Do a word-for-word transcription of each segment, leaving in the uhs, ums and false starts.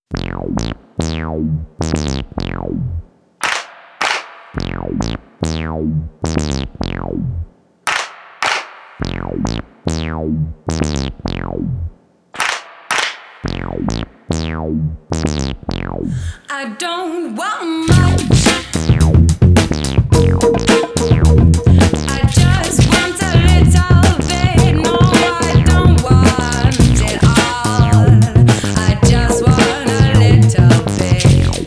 I don't want much. I just want a little bit. No, I don't want it all. I just want a little bit.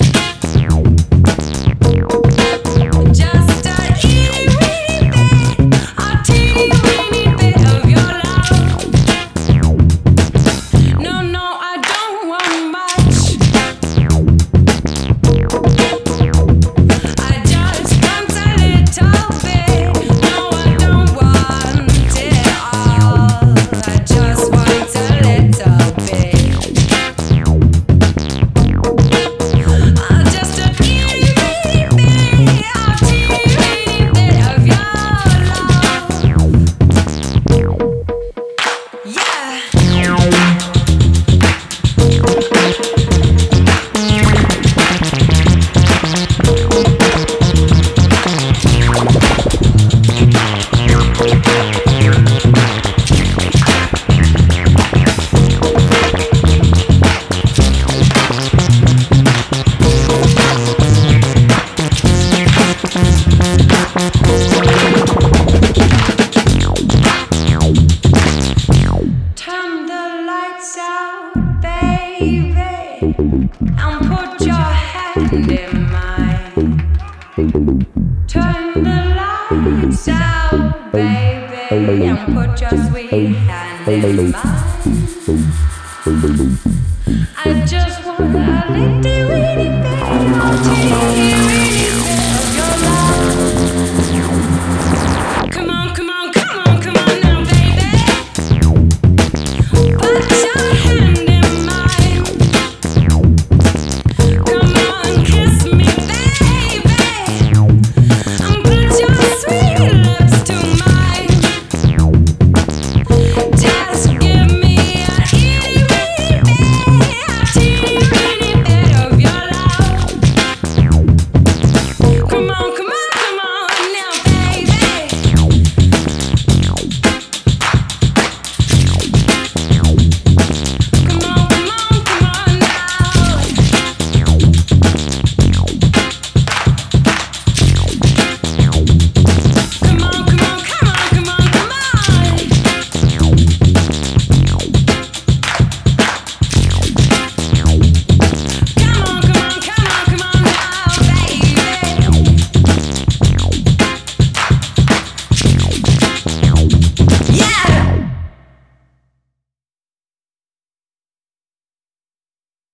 Just a itty bitty bit, a teeny weeny bit of your love. No, no, I don't want much. I just want a little bit. No, I don't want it all. I just want a little bit. Uh, just a itty bitty bit, a teeny weeny bit of your love. Yeah. Turn the lights out, baby, and put your hand in mine. Turn the lights out, baby, and put your sweet hand in mine. I just want a little bitty bit of tea.